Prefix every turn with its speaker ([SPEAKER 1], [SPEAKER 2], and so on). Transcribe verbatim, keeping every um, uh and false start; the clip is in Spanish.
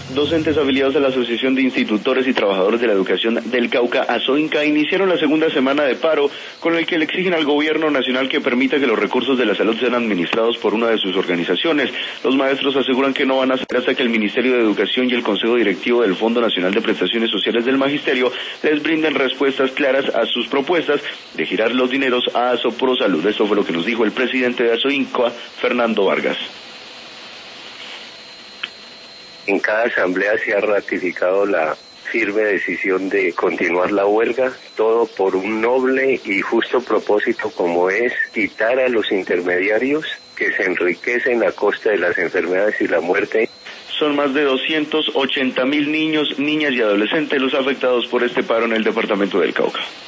[SPEAKER 1] Docentes afiliados a la Asociación de Institutores y Trabajadores de la Educación del Cauca, ASOINCA, iniciaron la segunda semana de paro, con el que le exigen al gobierno nacional que permita que los recursos de la salud sean administrados por una de sus organizaciones. Los maestros aseguran que no van a hacer hasta que el Ministerio de Educación y el Consejo Directivo del Fondo Nacional de Prestaciones Sociales del Magisterio les brinden respuestas claras a sus propuestas de girar los dineros a ASOPROSalud. Esto fue lo que nos dijo el presidente de ASOINCA, Fernando Vargas.
[SPEAKER 2] En cada asamblea se ha ratificado la firme decisión de continuar la huelga, todo por un noble y justo propósito como es quitar a los intermediarios que se enriquecen a costa de las enfermedades y la muerte.
[SPEAKER 1] Son más de doscientos ochenta mil niños, niñas y adolescentes los afectados por este paro en el departamento del Cauca.